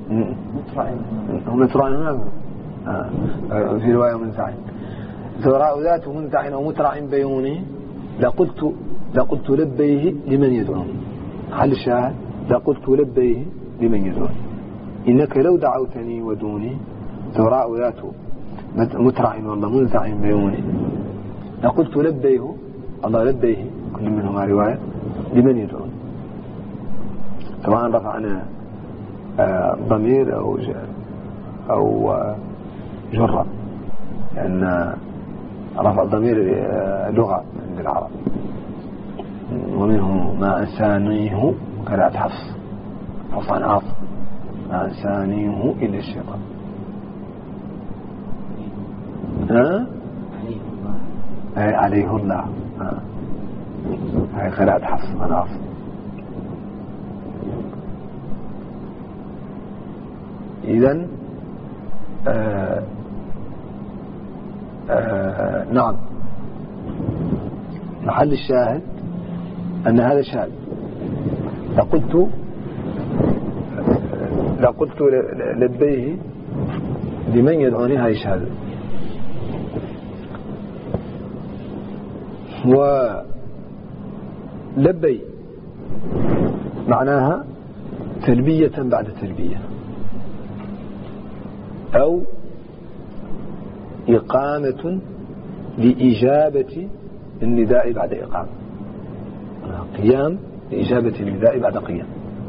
هم مترعين في رواية منزع زوراء ذات منزع ومترع بيوني لقلت لقلت لبيه لمن يدعوني حل الشاهد لقلت لبيه لمن يدعوني إنك لو دعوتني ودوني ثراء ذات مترع والله منزع بيوني لقلت لبيه الله لبيه كل منهما رواية لمن يدعوني. طبعا رفعنا ضمير أو أو جرة لأن رفع الضمير لغة عند العرب ومنه ما أنسانيه قراءة حفص حفص عن عاصم ما أنسانيه إلا الشيطان. ها عليه الله هاي قراءة حفص عن عاصم. إذن آه آه نعم محل الشاهد أن هذا شاذ. لقلت لقلت لبيه لمن يدعوني هاي شاذ. ولبي معناها تلبية بعد تلبية أو إقامة لإجابة النداء بعد إقامة قيام لإجابة النداء بعد قيام.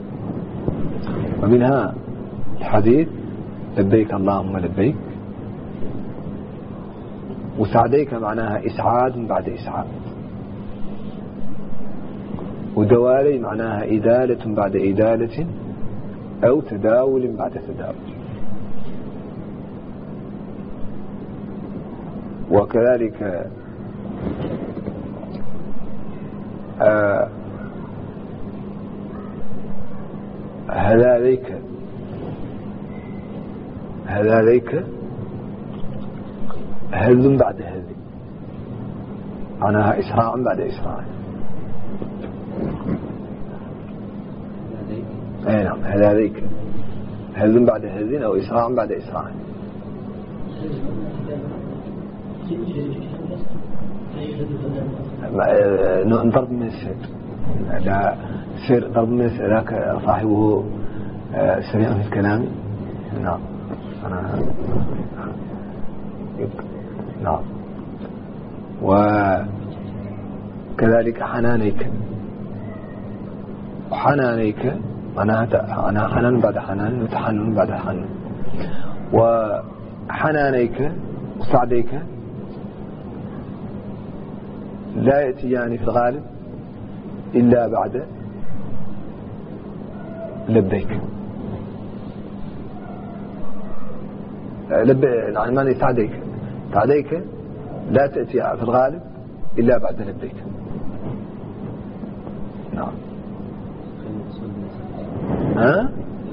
ومنها الحديث لبيك اللهم لبيك وسعديك معناها إسعاد بعد إسعاد ودوالي معناها إدالة بعد إدالة أو تداول بعد تداول. وكذلك آه هذاليك هذاليك هذ بعد هذ معناها إسراع بعد إسراع. أي نعم هذاليك هذ بعد هذ أو إسراع بعد إسراع. ضرب من السير لا سير ضرب من السير ذاك صاحبه سريع في الكلام. نعم أنا نعم. وكذلك حنانيك وحنانيك معناها حنان بعد حنان وتحنن بعد حنان. وحنانيك وسعديك لا يأتيان في الغالب إلا بعد لبيك. لبيك يعني معنى سعديك سعديك لا تأتي في الغالب إلا بعد لبيك. نعم. ها؟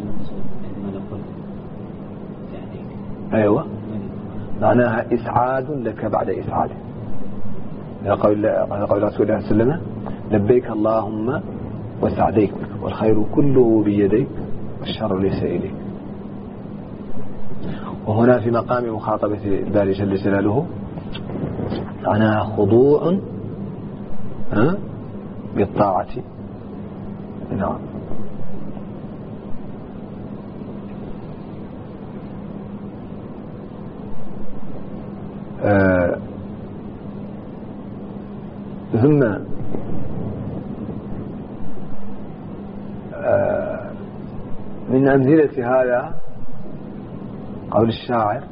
أيوة معناها إسعاد لك بعد إسعاد. قول قول رسول الله صلى الله عليه وسلم لبيك اللهم وسعديك والخير كله بيديك والشر ليس إليك. وهنا في مقام مخاطبة الباري جل جلاله معناها خضوع بالطاعة. نعم. آه ثم آه من أمثلة هذا قول الشاعر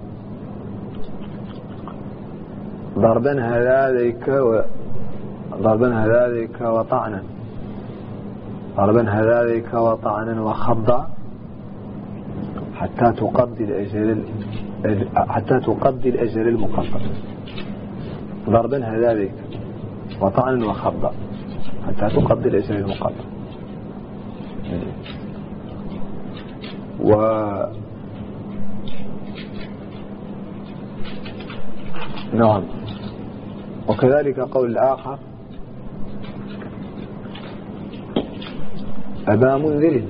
ضربا هذاليك و ضربا هذاليك وطعنا ضربا هذاليك وطعنا وخضا حتى تقضي الأجل حتى تقضي الأجل المقدر. ضربا هذاليك وطعنا وخضا حتى تقضي الأجل المقدر. و نعم. وكذلك قول الآخر أبا منذر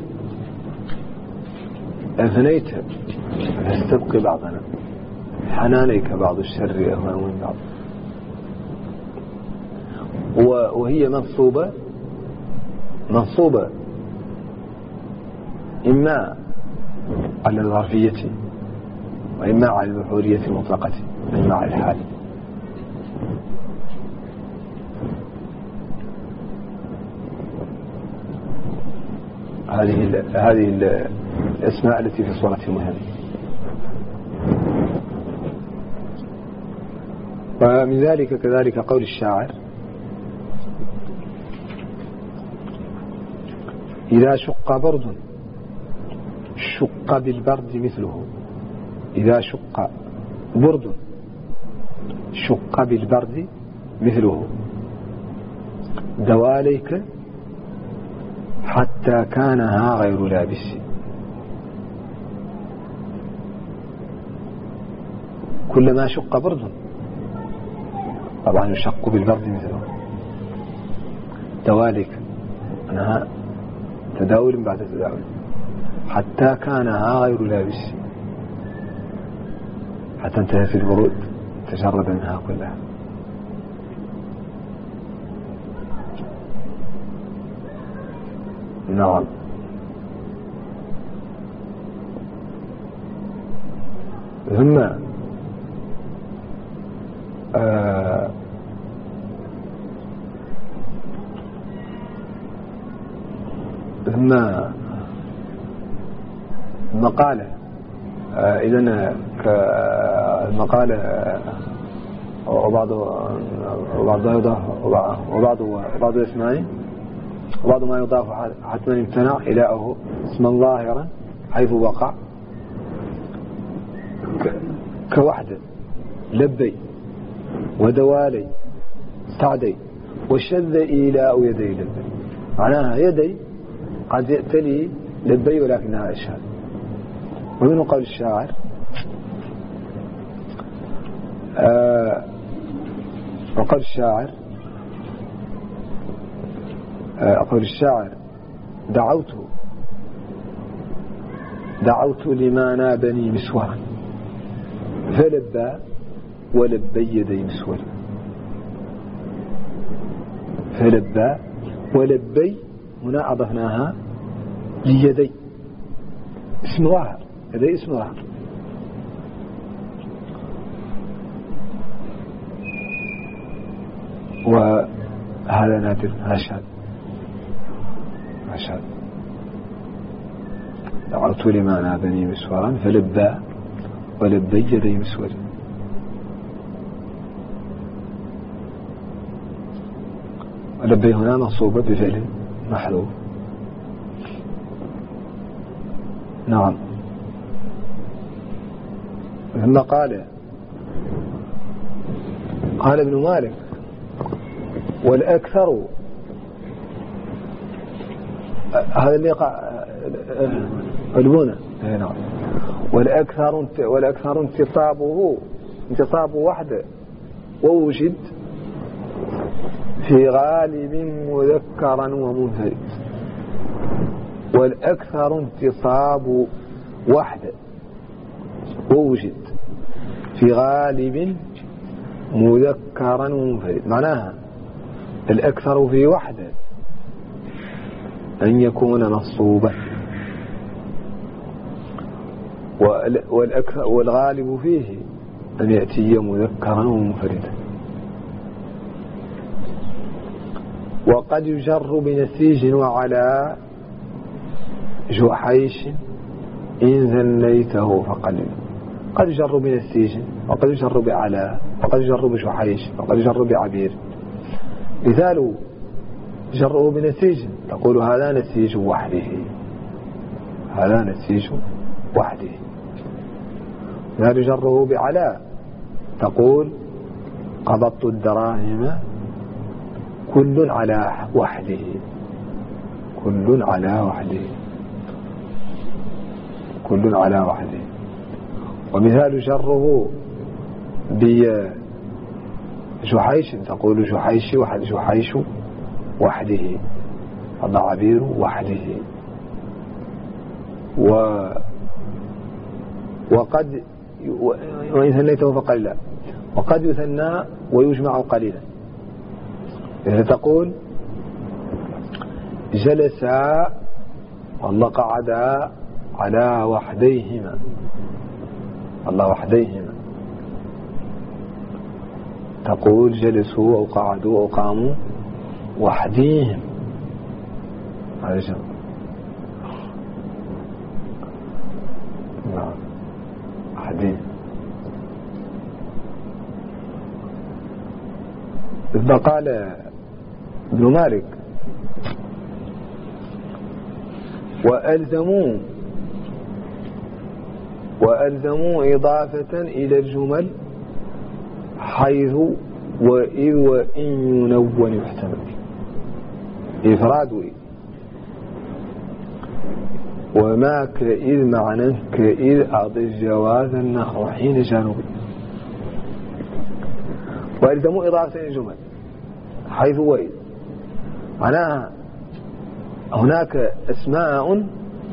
أفنيت فاستبقي بعضنا حنانيك بعض الشر أهوى من بعض. وهي منصوبة منصوبة إما على الظرفية وإما على البحورية المطلقة وإما على الحال. هذه هذه الأسماء التي في صورة المهم. ومن ذلك كذلك قول الشاعر: إذا شق برد شق بالبرد مثله. إذا شق برد شق بالبرد مثله. دواليك حتى كانها غير لابس. كلما شق برد طبعا يشق بالبرد مثله. دواليك أنها تداول بعد تداول حتى كانها غير لابس، حتى انتهت البرود تجرد منها كلها. نعم. ثم آه ثم المقالة آه إذن كالمقالة وبعض وبعض يضاف وبعض وبعض اسمائه وبعض ما يضاف حتما يمتنع إلىه اسما ظاهرا حيث وقع كوحدة لبي ودوالي سعدي وشذ إيلاء يدي لبي. معناها يدي قد يأتلي لبي ولكنها إشهاد. ومن قول الشاعر آه وقول الشاعر أقول الشاعر دعوت دعوت لما نابني مسورا فلبى ولبي يدي مسورا. فلبى ولبي هنا أضفناها ليدي اسم ظاهر. يدي اسم ظاهر. وهذا نادر هاشاد هاشاد. دعوت لما نابني مسورا فلبى ولبي يدي مسورا. ولبي هنا منصوبة بفعل محذوف. نعم. ثم قال قال ابن مالك والأكثر هذا اللي قلبونا. نعم. والأكثر والأكثر انتصابه انتصاب وحده ووجد في غالب مذكرا ومنفرد. والأكثر انتصاب وحده ووجد في غالب مذكرا ومنفرد. معناها الأكثر في وحده أن يكون منصوبا، والغالب فيه أن يأتي مذكرا ومنفردا. وقد يجر بنسيج وعلى جحيش إن ذنيته فقلل. قد يجر بنسيج وقد يجر بعلى وقد يجر بجحيش وقد يجر بعبير. مثال جره بنسيج تقول هذا نسيج وحده، هذا نسيج وحده. مثال جره بعلى تقول قبضت الدراهم كل على وحده، كل على وحده، كل على وحده. ومثال جره بجحيش تقول جحيش وحد جحيش وحده، هذا عبير وحده. و وقد وإن ثنيته فقليلا. وقد يثنى ويجمع قليلا. إذا تقول جلس الله قعدا على وحديهما الله وحديهما تقول جلسوا أو قعدوا أو قاموا وحديهم هذا جمع نعم وحديهم إذا قال ابن مالك وألزموا وألزموا إضافة إلى الجمل حيث وإذ وإن ينون يحتمل إفراد وإذ وما كإذ معنى كإذ أضف جواز النحو حين جانبي وألزموا إضافة إلى الجمل حيث وإذ معناها هناك أسماء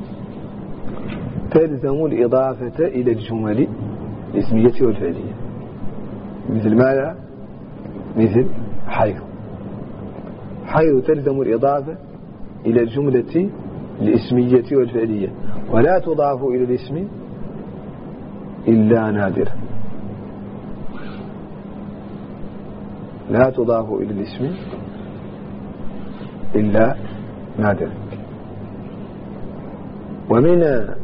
تلزم الإضافة إلى الجمل الاسمية والفعلية مثل ماذا؟ مثل حيث حيث تلزم الإضافة إلى الجملة الاسمية والفعلية ولا تضاف إلى الاسم إلا نادرا لا تضاف إلى الاسم إلا نادرا ومن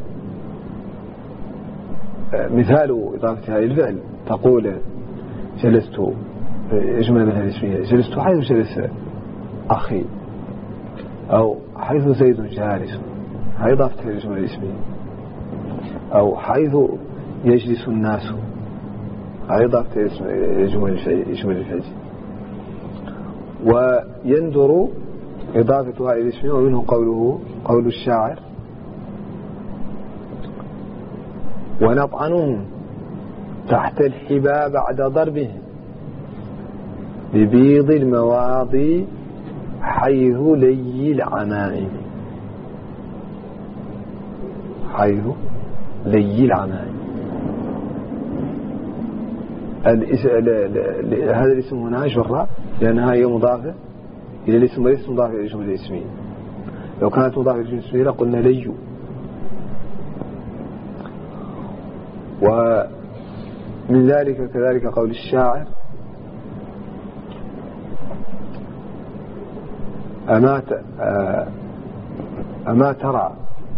مثال إضافتها إلى الفعل تقول جلست جملة مثل الاسمية جلست حيث جلس أخي أو حيث زيد جالس هذه إضافتها إلى الجملة الاسمية أو حيث يجلس الناس هذه إضافتها إلى الجملة الفعلية ويندر إضافتها إلى الاسم ومنه قوله قول الشاعر ونطعنهم تحت الحباب بعد ضربهم ببيض المواضي حيث لي العمائم حيث لي العمائم هذا الاسم هنا جرى لأنها هي مضافة إلى الاسم وليس مضافة إلى الجملة الاسمية لو كانت مضافة إلى الجملة الاسمية لقلنا لي ومن ذلك كذلك قول الشاعر أما أما ترى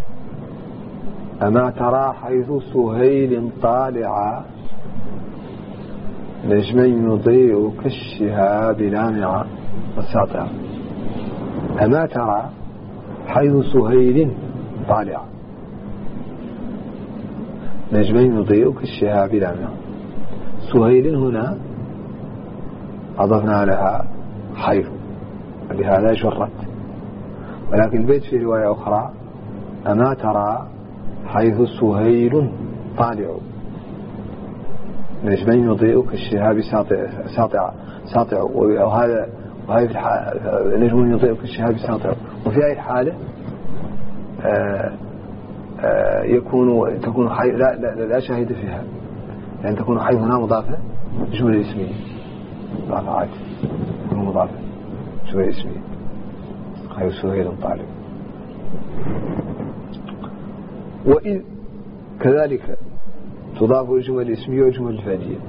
أما ترى حيث سهيل طالعا نجما يضيء كالشهاب لامعا والساطع أما ترى حيث سهيل طالعا نجما يضيء كالشهاب لامعا سهيل هنا أضفنا لها حيث لهذا جرت ولكن البيت في رواية أخرى أما ترى حيث سهيل طالع نجما يضيء كالشهاب ساطع ساطع ساطع وهذا وهذه نجم يضيء كالشهاب ساطع وفي هذه الحالة آآ آآ يكون تكون حي لا, لا, لا شاهد فيها لأن تكون حيث هنا مضافة جملة اسمية مضافة عادي تكون مضافة جملة اسمية حيث سهيل طالع وإذ كذلك تضاف الجمل الاسمية والجمل الفعلية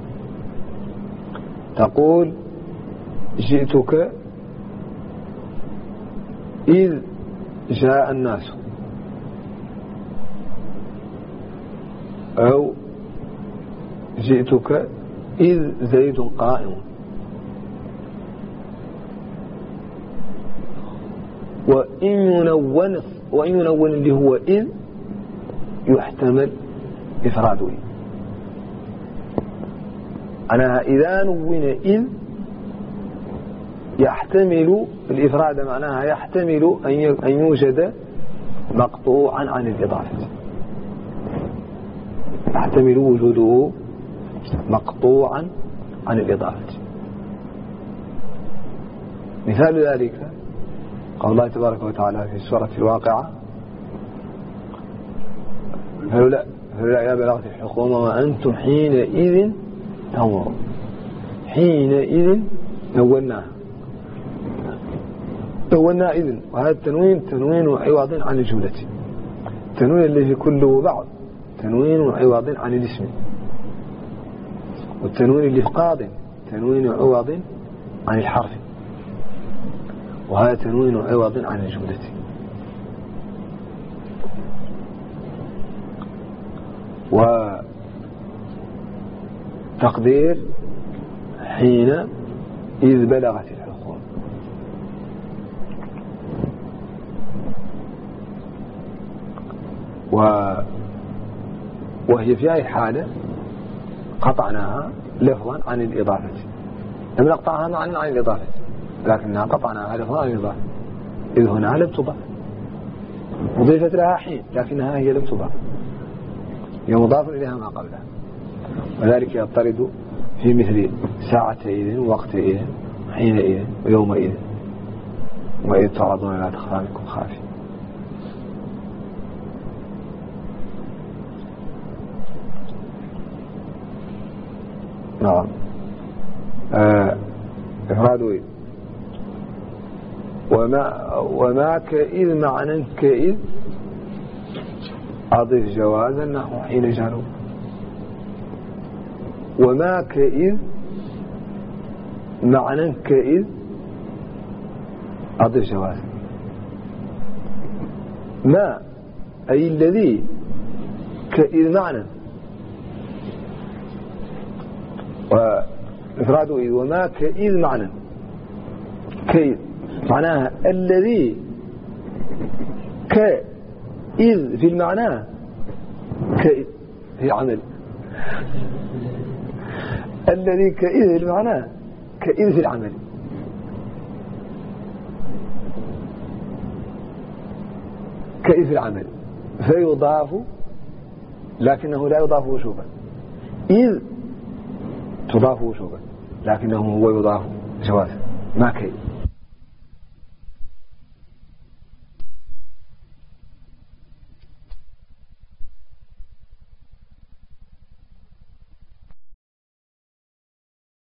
تقول جئتك إذ جاء الناس أو جئتك إذ زيد قائم وإن ينون وإن ينون اللي هو إذ يحتمل إفراده أنا إذا نون إذ يحتمل الإفراد معناها يحتمل أن يوجد مقطوعا عن الإضافة يحتمل وجوده مقطوعا عن الإضافة مثال ذلك قول الله تبارك وتعالى في سورة الواقعة فلولا فلولا إذا بلغت الحلقوم وأنتم حينئذ تنظرون حينئذ نوناها نوناها إذن وهذا التنوين تنوين عوض عن الجملة التنوين اللي في كله بعض تنوين عوض عن الاسم، والتنوين اللي في قاض تنوين عوض عن الحرف، وهذا تنوين عوض عن الجملة. وتقدير حين إذ بلغت الحلقوم. و وهي في هذه الحالة قطعناها لفظا عن الإضافة، لم نقطعها معنى عن الإضافة، لكنها قطعناها لفظا عن الإضافة، إذ هنا لم تضاف، وضيفت لها حين لكنها هي لم تضاف، هي مضاف إليها ما قبلها، وذلك يضطرد في مثل ساعتئذ ووقتئذ حينئذ ويومئذ وإذ تعرضون لا تخفى منكم خافية. نعم. آه إفراد إذ وما وما كإذ معنى كإذ أضف جوازا نحو حين جاروا، وما كإذ معنى كإذ أضف جوازا، ما أي الذي كإذ معنى، وإفراد إذ وما كإذ معنى، كإذ معناها الذي كإذ في المعنى كإذ في عمل، الذي كإذ في المعنى كإذ في العمل. كإذ في العمل فيضاف لكنه لا يضاف وشوبا، إذ تضاف وشوبا لكنه هو يضاف جوازا، ما كإذ.